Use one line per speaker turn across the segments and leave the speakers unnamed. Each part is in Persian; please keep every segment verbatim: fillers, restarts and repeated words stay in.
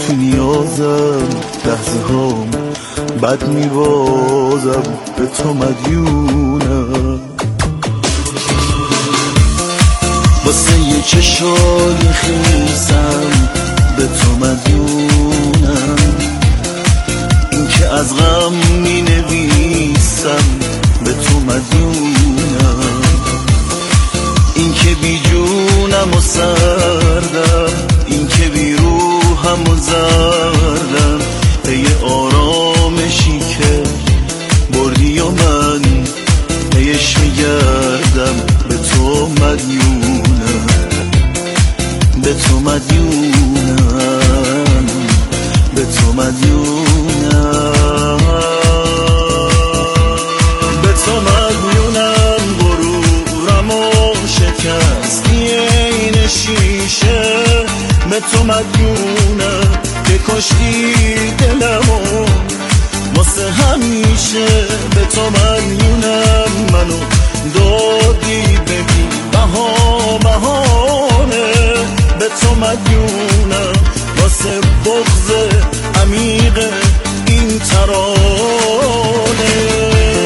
تو نیازم، لحظه هام بد میبازم، به تو مدیونم. واسه یه چشای خیسم به تو مدیونم. این که از غم می نویسم به تو مدیونم. این که بی جونم و سردم، این که بی روحم و زردم، پی آرامشی که بردی و من پیش میگردم، به تو مدیونم، به تو مدیونم، به تو مدیونم، به تو مدیونم. غرورم و شکستی این شیشه، به تو مدیونم که کشتی دلمو واسه همیشه. به تو مدیونم، منو دادی ببین بها بهانه. به تو مدیونم واسه بغض عمیق این ترانه.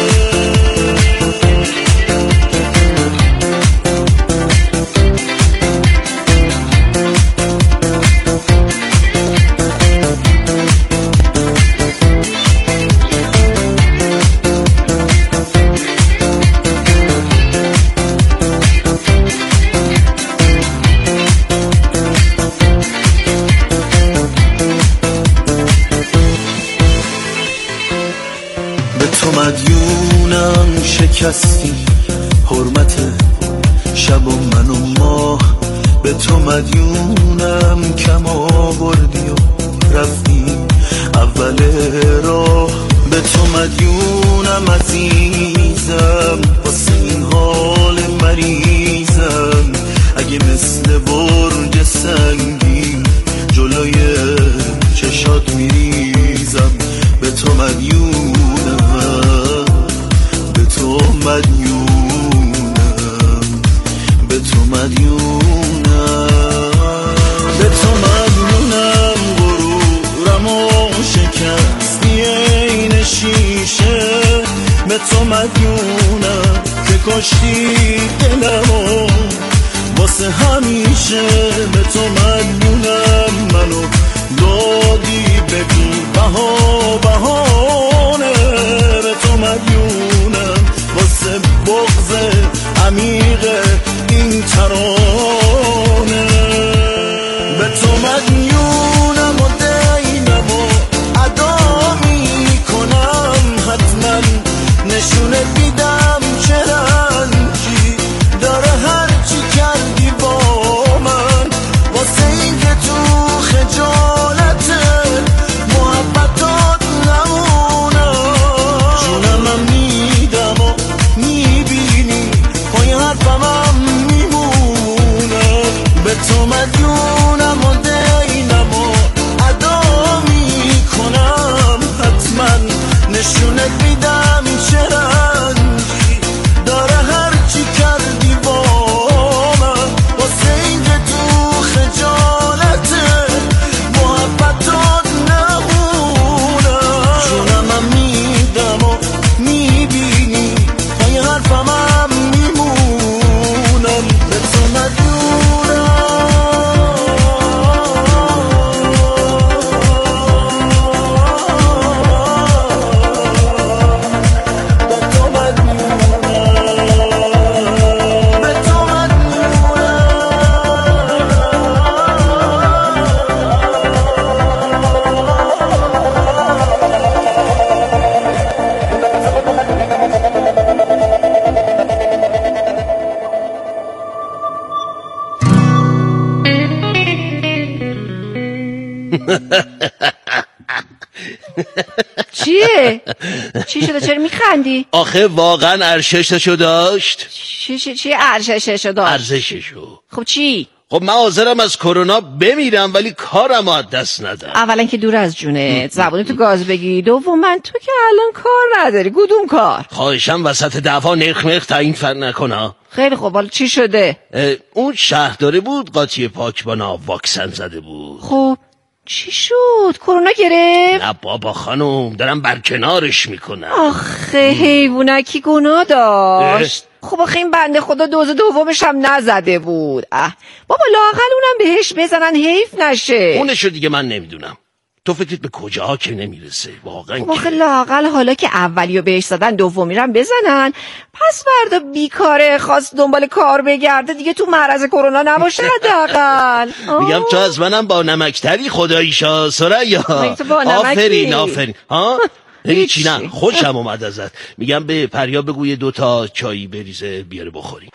مدیونم شکستی حرمت شب و من و ماه. به تو مدیونم کم آوردی و رفتی اول راه. به تو مدیونم عزیزم واسه این حال مریضم. اگه مثل برج سنگین جلوی چشات میریزم، به تو مدیونم، به تو مدیونم، به تو مدیونم، به تو مدیونم. غرورم و شکستی این شیشه، به تو مدیونم که کشتی دلمو واسه همیشه. به تو مدیونم، منو دادی ببین بها بهانه. به تو مدیونم واسه بغض عمیق این ترانه. به تو مدیونم و دینم و ادا میکنم، حتما نشونه دیدم چه رنجی داره هرچی کردی با من. واسه این که تو خجالت محبتات نمونم. جونم میدم و میبینی پای حرفم میمونم. به تو مدیونم و دینم و ادا میکنم، حتما نشونت میدم چه رنجی داره هرچی کردی با من. واسه این که تو خجالت محبتات نمونم. جونم میدم و میبینی پای حرفم میمونم. به تو مدیونم، به تو مدیونم، به تو
چیه؟ چی شده؟ چرا میخندی؟
آخه واقعا ارزششو داشت.
چی چی چی ارزششو داشت؟
ارزششو.
خب چی؟
خب من حاضرم از کرونا بمیرم ولی کارم از دست ندم.
اولا که دور از جونت، زبونی تو گاز بگی. دوما تو که الان کار نداری. کدوم کار؟
خواهشم وسط دعوا نخ مخ تعیین فر نکنه.
خیلی خوب، حالا چی شده؟
اون شهرداره بود قاطی پاکبانا واکسن زده بود.
خب چی شد؟ کرونا گرفت؟
نه بابا خانم، دارم برکنارش میکنم.
آخه حیوونکی گناه داشت. خب آخه این بنده خدا دوز دومش هم نزده بود. اه بابا لااقل اونم بهش بزنن حیف نشه.
اونشو دیگه من نمیدونم. تو فکرت به کجا که نمیرسه واقعا.
خب آخه لااقل حالا که اولیو بهش زدن دومی رو بزنن، پس فردا بیکاره خواست دنبال کار بگرده دیگه تو معرض کرونا نباشه حداقل.
میگم تو از منم با نمکتری خداییشا سریا.
آفرین
آفرین ها. هیچی نه، خوشم اومد ازت. میگم به پریا بگو یه دوتا چایی بریزه بیاره بخوریم.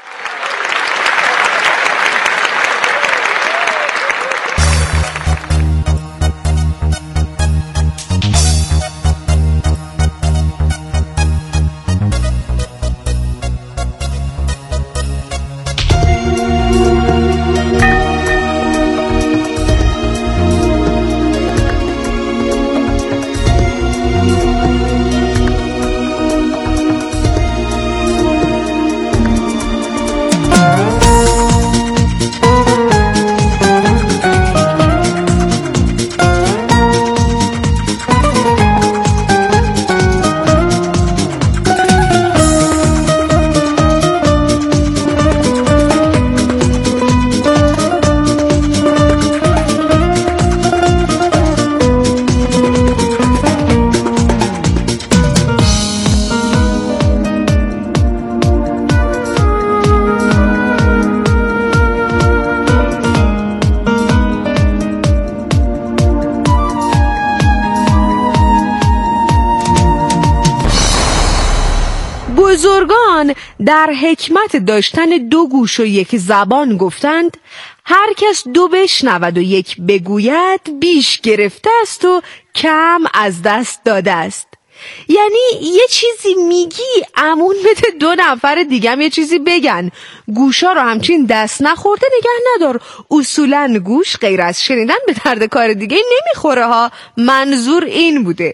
بزرگان در حکمت داشتن دو گوش و یک زبان گفتند هر کس دو بشنود و یک بگوید بیش گرفته است و کم از دست داده است. یعنی یه چیزی میگی امون بده دو نفر دیگم یه چیزی بگن، گوشا رو همچین دست نخورده نگه ندار. اصولاً گوش غیر از شنیدن به درد کار دیگه نمیخوره ها. منظور این بوده.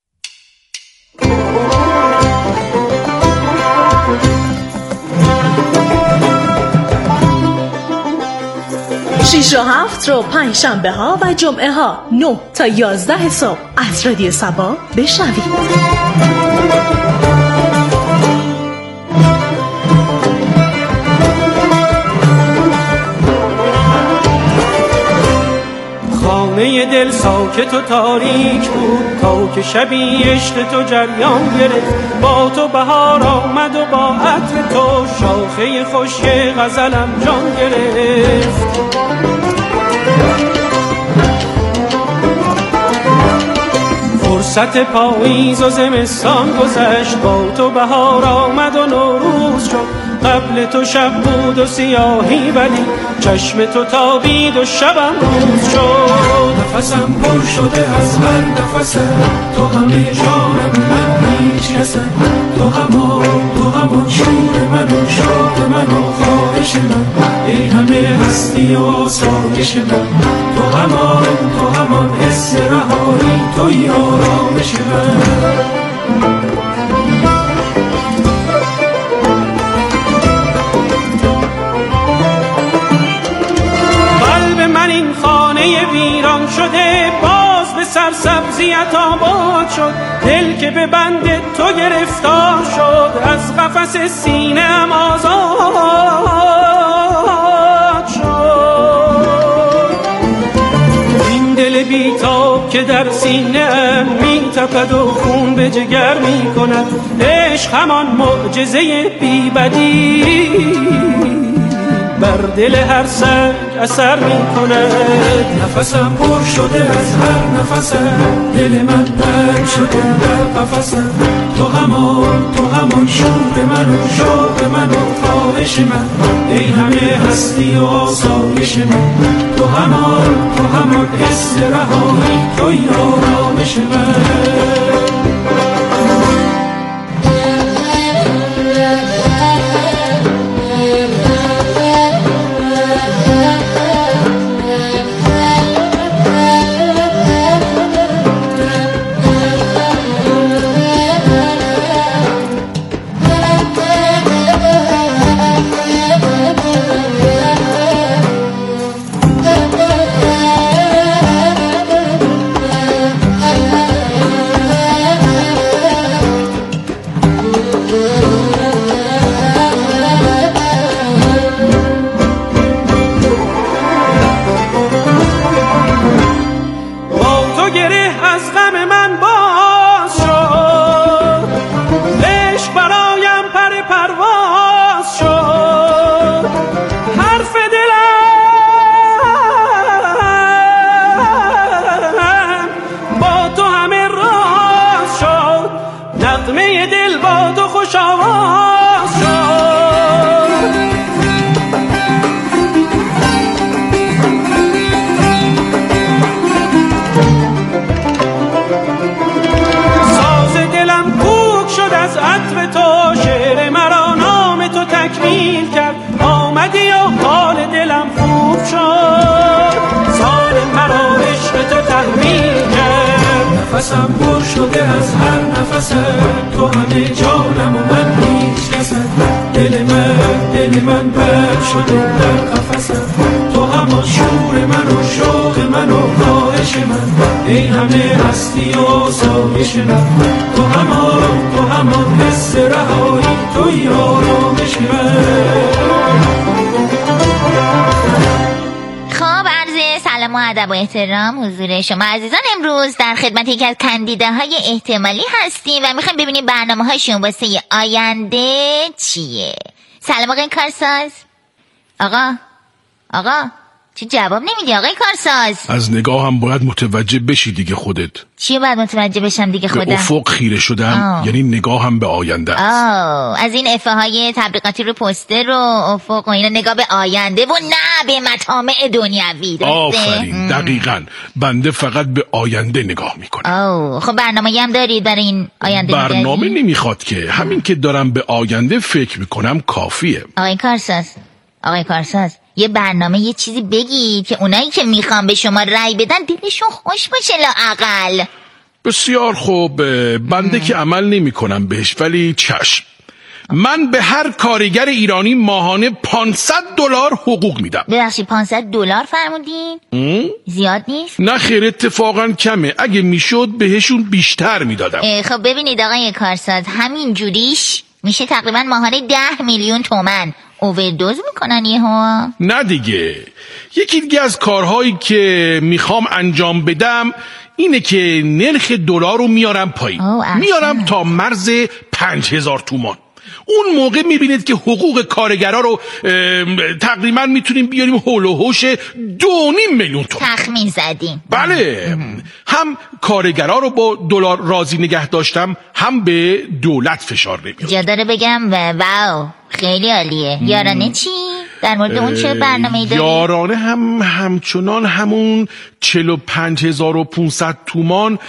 شیش و هفت رو پنج شنبه ها و جمعه ها نه تا یازده صبح از رادیو سبا بشنوید.
خانه دل ساکت و تاریک بود تا که شبی عشق تو جریان گرفت. با تو بهار آمد و با عطر تو شاخه خشک غزلم جان گرفت. فرصت پاییز و زمستان گذشت، با تو بهار آمد و نوروز شد. قبل تو شب بود و سیاهی ولی چشم تو تابید و شبم روز شد. نفسم پر شده از هر نفسم، تو همه جانم من هیچ کسم. تو همان تو همان شور من و شاد من و خواهش من، ای همه هستی و آسایش من. تو همان تو همان حس رهایی، توی آرامش من. ویران شده باز به سرسبزیت آباد شد. دل که به بند تو گرفتار شد، از قفس سینه‌ام آزاد شد. این دل بیتاب که در سینه‌ام می‌تپد و خون به جگر می‌کند. عشق همان معجزه بی‌بدیل بر دل هر سنگ اثر می کند. نفسم پر شده از هر نفسم، دل من بند شده در قفسم. تو همان تو همان شور من و شوق من و خواهش من، ای همه هستی و آسایش من. تو همان تو همان حس رهایی، توی آرامش من. و گره از غم من باز شد، عشق برایم پر پرواز شد، حرف دلم با تو همه راز شد، نغمه دل با تو خوش آواز شد. ساز دلم کوک شد از عطر تو، شعر مرا نام تو تکمیل کرد، آمدی و حال دلم خوب شد، سال مرا عشق تو تحمیل کرد، نفسم پر شده از هر نفست، تو همه جانم و من هیچ کست، دل من دل من پر شده در قفست، تو همان شور من و شوق من و خواهش من، ای همه هستی و سایش من، تو همان تو همان حس رهایی، توی آرامش من.
خب عرض سلام و ادب و احترام حضور شما عزیزان. امروز در خدمت یکی از کاندیداهای های احتمالی هستیم و میخوایم ببینیم برنامه هاشون واسه آینده چیه. سلام آقای کارساز. آقا آقا چی جواب نمیدی آقای کارساز؟
از نگاهم باید متوجه بشی دیگه خودت.
چی باید متوجه بشم دیگه خودم؟
به افق خیره شدم آه. یعنی نگاهم به آینده است.
آه. از این افه های تبلیغاتی رو پوستر و افق و اینا نگاه به آینده و نه به مطامع دنیوی.
آفرین دقیقاً. بنده فقط به آینده نگاه میکنم.
آه. خب برنامه‌ای هم دارید برای این آینده؟
برنامه
میداری؟
نمیخواد که همین که دارم به آینده فکر میکنم کافیه.
آقای کارساز آقای کارساز یه برنامه یه چیزی بگید که اونایی که میخوان به شما رأی بدن دلشون خوش باشه لااقل.
بسیار خوب. بنده که عمل نمی کنم بهش ولی چشم. من به هر کارگر ایرانی ماهانه پانصد دلار حقوق میدم.
ببخشید پانصد دلار فرمودین؟ زیاد نیست؟
نه خیر اتفاقا کمه. اگه میشد بهشون بیشتر میدادم.
خب ببینید آقای کارساز همین جوریش میشه تقریبا ماهانه ده میلیون تومن. اووردوز میکنن یهو. نه
دیگه. یکی دیگه از کارهایی که میخوام انجام بدم اینه که نرخ دلار رو میارم پایین. میارم تا مرز پنج هزار تومان. اون موقع میبینید که حقوق کارگرها رو تقریبا میتونیم بیاریم هول و هوش دو نیم میلیون تومان.
تخمین زدیم.
بله. هم کارگرها رو با دلار راضی نگه داشتم هم به دولت فشار نمیارم.
جا داره بگم و واو خیلی عالیه. یارانه چی؟ در مورد اون چه برنامه‌ای داری؟
یارانه هم همچنان همون چهل و پنج هزار و پونصد تومان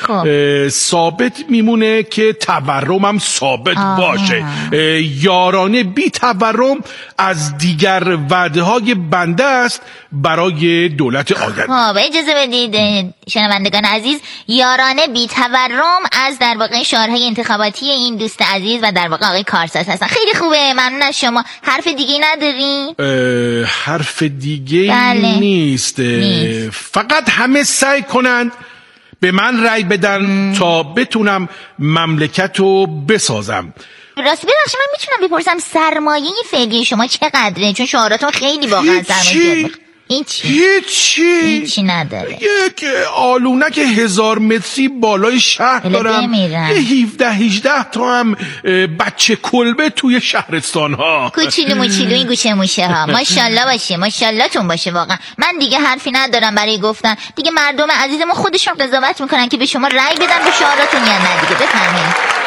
ثابت میمونه که تورمم ثابت آه. باشه. یارانه بی تورم از دیگر وعده های بنده است برای دولت آینده.
خب اجازه بدید شنوندگان عزیز، یارانه بی تورم از در واقع شعارهای انتخاباتی این دوست عزیز و در واقع آقای کارساز هستن. خیلی خوبه، ممنون از شما. حرف دیگه ندارین؟
حرف دیگه
بله.
نیست. نیست فقط همه سعی کنند به من رأی بدن م. تا بتونم مملکت رو بسازم.
راستی ببخشید من میتونم بپرسم سرمایه فعلی شما چقدره؟ چون شعاراتون خیلی واقعا سرمایه هیچی
هیچی
هیچی نداره.
یک آلونک هزار متری بالای شهر دارم. یه هفده هجده تا هم بچه کلبه توی شهرستان ها.
کوچیلو موچیلو این گوشه موشه ها. ماشاءالله باشه، ماشاءالله تون باشه. واقعا من دیگه حرفی ندارم برای گفتن. دیگه مردم عزیز ما خودشون قضاوت میکنن که به شما رأی بدن به شعاراتون یا نه دیگه. بفرمایید.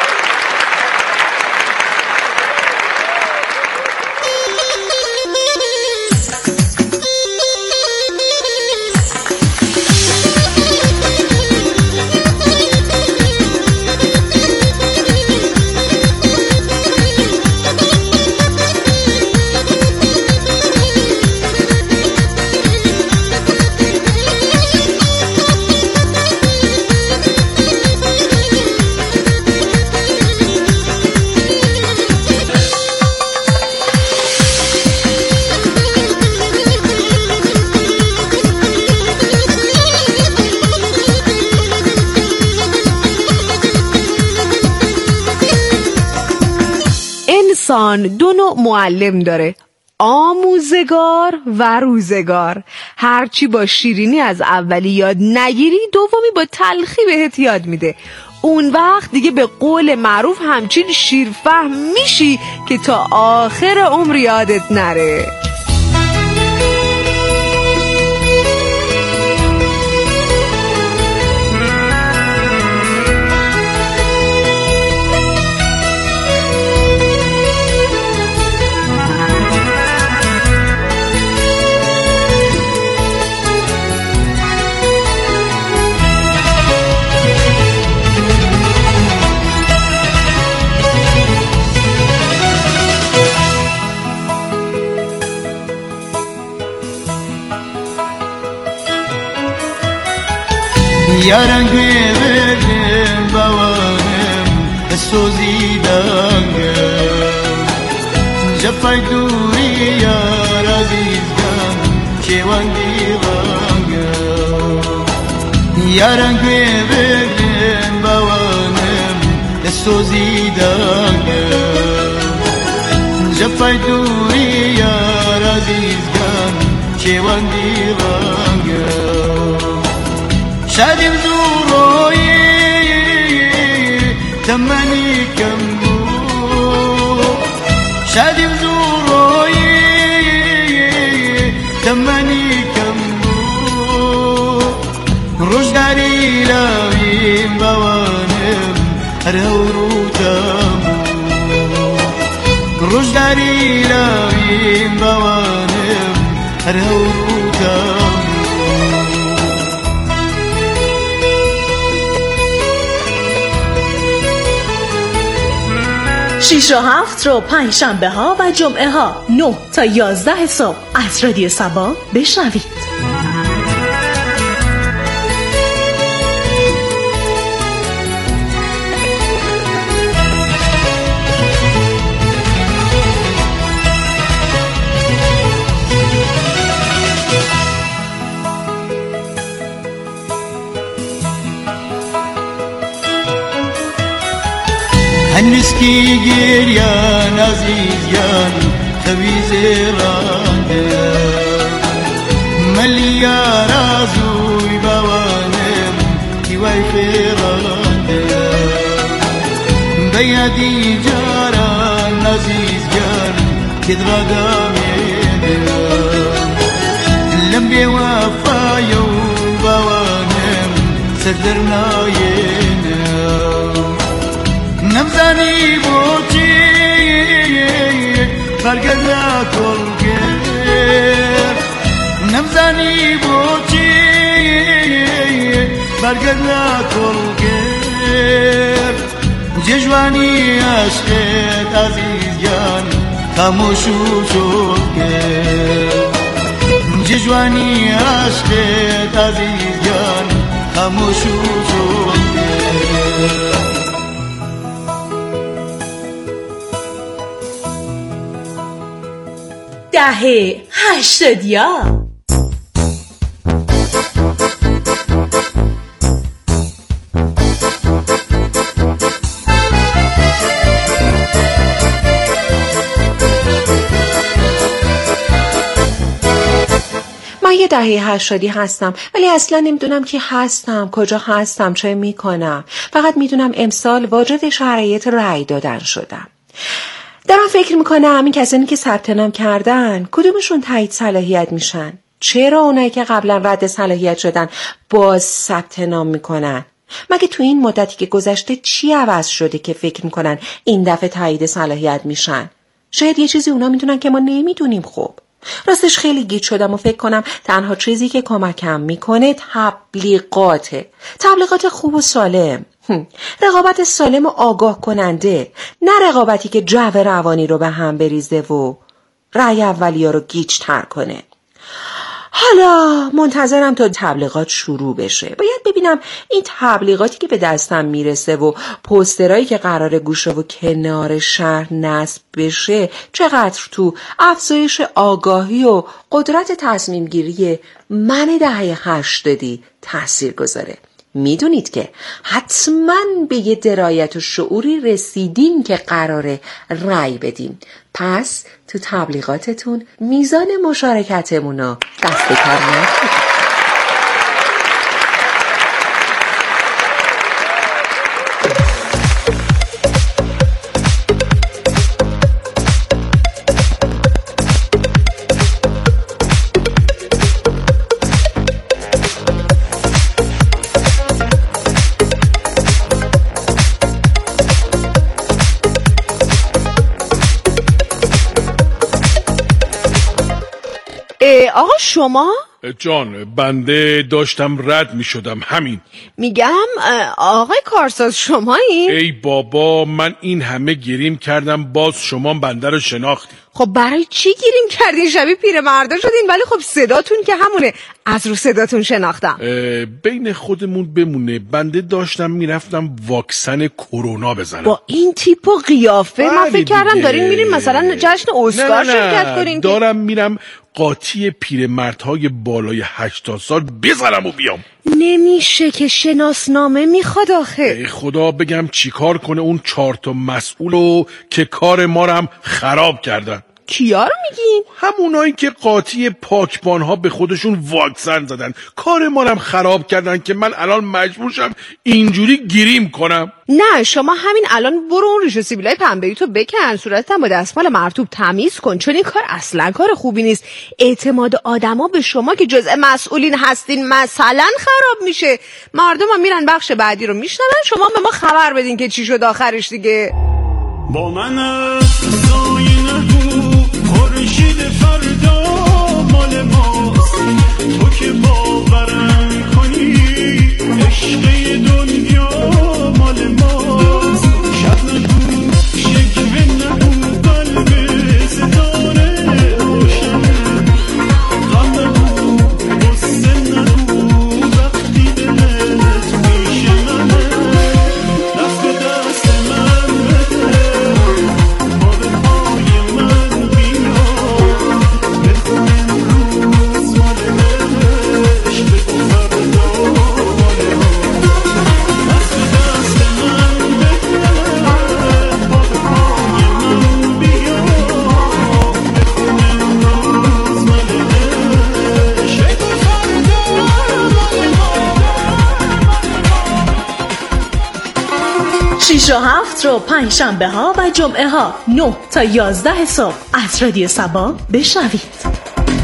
انسان دو نوع معلم داره، آموزگار و روزگار. هرچی با شیرینی از اولی یاد نگیری دومی با تلخی بهت یاد میده. اون وقت دیگه به قول معروف همچین شیرفهم میشی که تا آخر عمر یادت نره.
یاران گویدم باورم سوزیدم جفای دوری یار عزیزم چوان دیوانم یاران گویدم باورم سوزیدم جفای دوری یار عزیزم چوان دیوانم شادیم زوروی تمنی کم بو شادیم زوروی تمنی کم بو روزگاری لاویم بوانم هرورو تامو روزگاری لاویم بوانم هرورو تامو
شیش و هفت رو پنج شنبه ها و جمعه ها نه تا یازده صبح از رادیو سبا بشنوید.
هنوز کی گریان عزیزان خویز رانده ملیار ازوی بوانم کی وای فرانده بیادی جاران عزیزان که درگامیده لمبی وفایو بوانم سردر ناینه نمزانی بوچی برگرد نکل گر نمزانی بوچی برگرد نکل گر ججوانی عشقت عزیزان خاموشو شد گر ججوانی عشقت عزیزان خاموشو شد گر
دهه هشتادیا
من یه دهه هشتادی هستم ولی اصلا نمیدونم کی هستم، کجا هستم، چه میکنم. فقط میدونم امسال واجد شرایط رأی دادن شدم. دارم فکر میکنم این کسانی که ثبت نام کردن کدومشون تایید صلاحیت میشن؟ چرا اونایی که قبلا رد صلاحیت شدن باز ثبت نام میکنن؟ مگه تو این مدتی که گذشته چی عوض شده که فکر میکنن این دفعه تایید صلاحیت میشن؟ شاید یه چیزی اونا میدونن که ما نمیدونیم. خب راستش خیلی گیج شدم و فکر کنم تنها چیزی که کمکم میکنه تبلیغاته. تبلیغات خوب و سالم، رقابت سالم و آگاه کننده، نه رقابتی که جو روانی رو به هم بریزه و رأی اولیا رو گیج تر کنه. حالا منتظرم تا تبلیغات شروع بشه. باید ببینم این تبلیغاتی که به دستم میرسه و پوسترایی که قراره گوشه و کنار شهر نصب بشه چقدر تو افزایش آگاهی و قدرت تصمیم گیری من دهه هشتادی تأثیر گذاره. میدونید که حتما به یه درایت و شعوری رسیدیم که قراره رأی بدیم. پس تو تبلیغاتتون میزان مشارکتمون رو دست کار نکنید.
آقا شما؟
جان بنده داشتم رد می شدم همین.
میگم آقای کارساز شمایی؟
ای بابا من این همه گریم کردم باز شما بنده رو شناختی.
خب برای چی گیریم کردین؟ شبیه پیرمردا شدین ولی خب صداتون که همونه، از رو صداتون شناختم.
بین خودمون بمونه، بنده داشتم میرفتم واکسن کرونا بزنم.
با این تیپ و قیافه من فکر کردم دارین میرین مثلا جشن اسکار شرکت کنین.
دارم میرم قاطی پیرمردهای بالای هشتاد سال بزنم و بیام.
نمیشه که شناسنامه میخواد آخه.
ای خدا بگم چیکار کنه اون چهار تا مسئولو که کار ما رو هم خراب کردن.
کیا رو میگین؟
همونایی که قاطی پاکبانها به خودشون واکسن زدن، کار ما رو هم خراب کردن که من الان مجبورشم اینجوری گیریم کنم.
نه شما همین الان برو اون ریش سیبیلای پنبه‌ای تو بکن، صورتت با دستمال مرطوب تمیز کن، چون این کار اصلا کار خوبی نیست. اعتماد آدما به شما که جزء مسئولین هستین مثلا خراب میشه. مردم هم میرن بخش بعدی رو میشنون، شما به ما خبر بدین که چی شد آخرش دیگه.
با من خورشید فردا مال ماست، تو که باورم کنی عشق دنیا مال ماست. شب نگو شکوه نگو قلب ستاره روشنه، غم نگو غصه نگو وقتی دلت میشنه. دست به دست من بده پا به پای من بیا، بخون امروز مال عشق بگو فردا مال ما. دست به دست من بده پا به پای من بیا، بخون امروز مال عشق بگو فردا مال ما.
شیش و هفت رو پنج شنبه ها و جمعه ها نه تا یازده صبح از رادیو سبا بشنوید.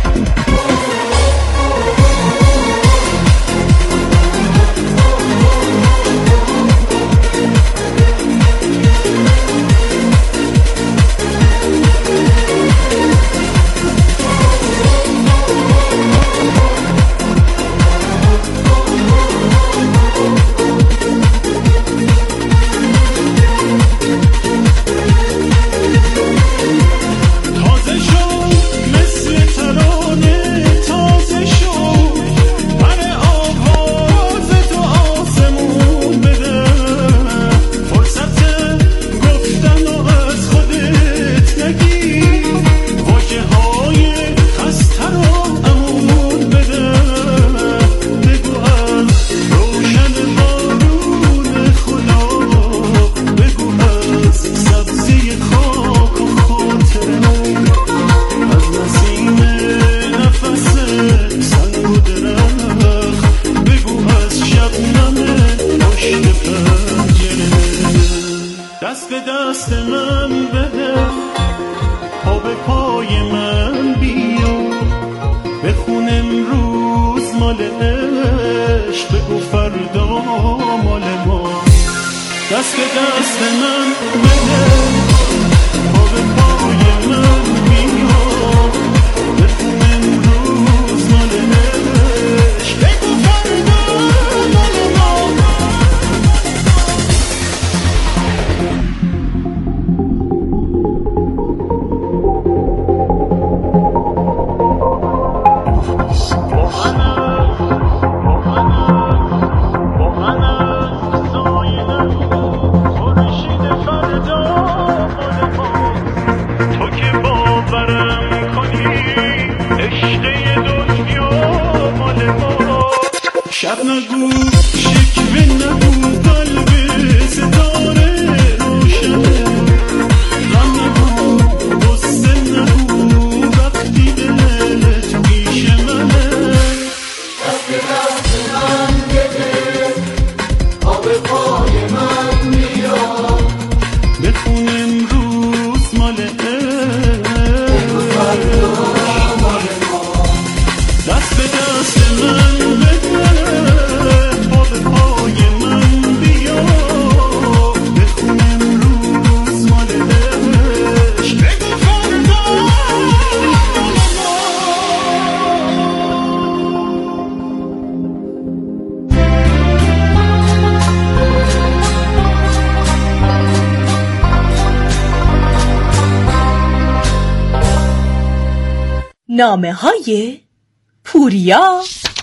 تازه شو مثل ترانه، تازه شو من آواز تو آسمون بده. فرصت گفتن و از خودت نگی، واژه های خسته رو امون بده. بگو از روشن بارون خدا، بگو از سبزی خاک و خاطره، از نسیم نفس سنگ و درخت، بگو از شبنم پشت پنجره. دست به دست من بده پا به پای من بیا، بخون امروز مال عشق بگو فردا مال ما. دست به دست من بده پا به پای من بیا، بخون امروز مال عشق بگو فردا مال ما. با من از سایه نگو خورشید فردا
نامه های پوریا.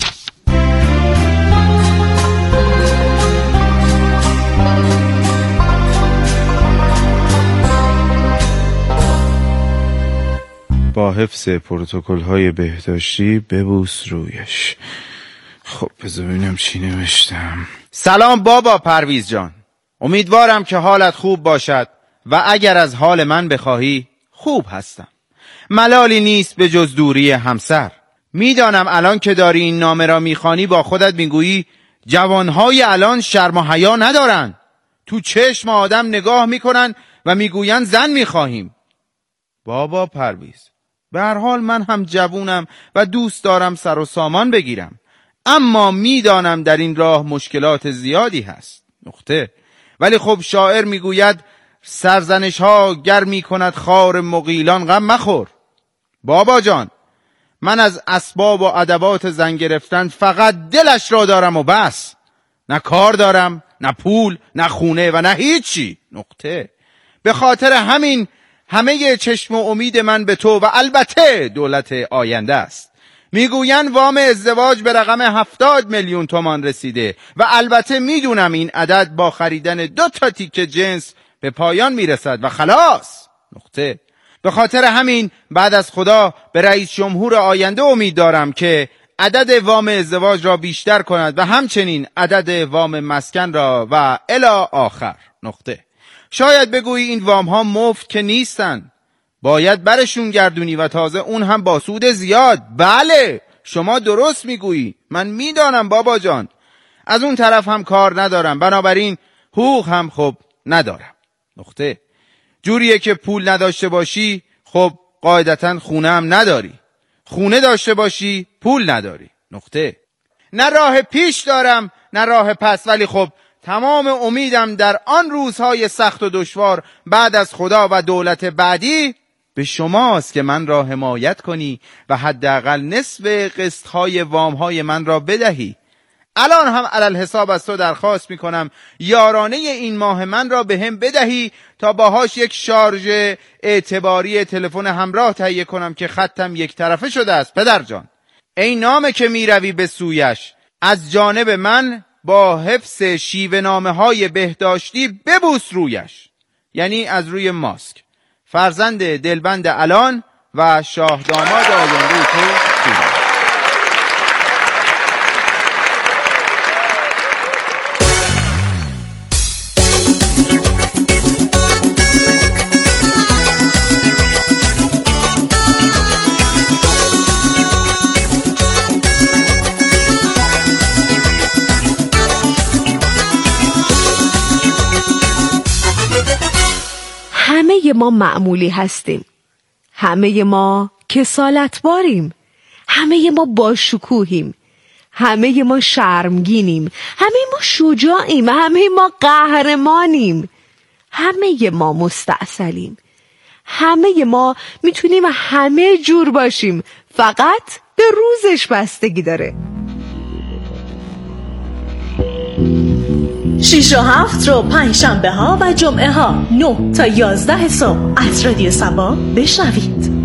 با حفظ پروتکل های بهداشتی ببوس رویش. خب بذار ببینم چی نوشتم.
سلام بابا پرویز جان، امیدوارم که حالت خوب باشد و اگر از حال من بخواهی خوب هستم. ملالی نیست به جز دوری همسر. میدانم الان که داری این نامه را میخوانی با خودت میگویی جوانهای الان شرم و حیا ندارن، تو چشم آدم نگاه میکنن و میگوین زن میخواهیم.
بابا پرویز، به هر حال من هم جوونم و دوست دارم سر و سامان بگیرم، اما میدانم در این راه مشکلات زیادی هست. نقطه. ولی خب شاعر میگوید سرزنش ها گر می کند خار مغیلان غم مخور. بابا جان، من از اسباب و ادوات زن گرفتن فقط دلش را دارم و بس. نه کار دارم، نه پول، نه خونه و نه هیچی. نقطه. به خاطر همین همه چشم و امید من به تو و البته دولت آینده است. میگوین وام ازدواج به رقم هفتاد میلیون تومان رسیده و البته میدونم این عدد با خریدن دو تا تیکه جنس به پایان میرسد و خلاص. نقطه. به خاطر همین بعد از خدا به رئیس جمهور آینده امید دارم که عدد وام ازدواج را بیشتر کند و همچنین عدد وام مسکن را و الی آخر. نقطه. شاید بگویی این وام ها مفت که نیستن، باید برشون گردونی و تازه اون هم با سود زیاد. بله شما درست میگویی، من میدانم بابا جان. از اون طرف هم کار ندارم، بنابراین حقوق هم خب ندارم. نقطه. جوریه که پول نداشته باشی خب قاعدتا خونه هم نداری، خونه داشته باشی پول نداری. نقطه. نه راه پیش دارم نه راه پس، ولی خب تمام امیدم در آن روزهای سخت و دشوار بعد از خدا و دولت بعدی به شماست که من را حمایت کنی و حداقل نصف قسطهای وامهای من را بدهی. الان هم علل حساب از تو درخواست میکنم یارانه این ماه من را به هم بدهی تا باهاش یک شارژ اعتباری تلفن همراه تهیه کنم که خطم یک طرفه شده است. پدر جان، این نامه که میروی به سویش از جانب من با حفظ شیوه نامه های بهداشتی ببوس رویش، یعنی از روی ماسک. فرزند دلبند الان و شاه داماد آینده تو.
همه ما معمولی هستیم، همه ما کسالت باریم، همه ما با شکوهیم، همه ما شرمگینیم، همه ما شجاعیم، همه ما قهرمانیم، همه ما مستعسلیم، همه ما میتونیم همه جور باشیم، فقط به روزش بستگی داره.
شیش و هفت رو پنج شنبه ها و جمعه ها نه تا یازده صبح از رادیو سبا بشنوید.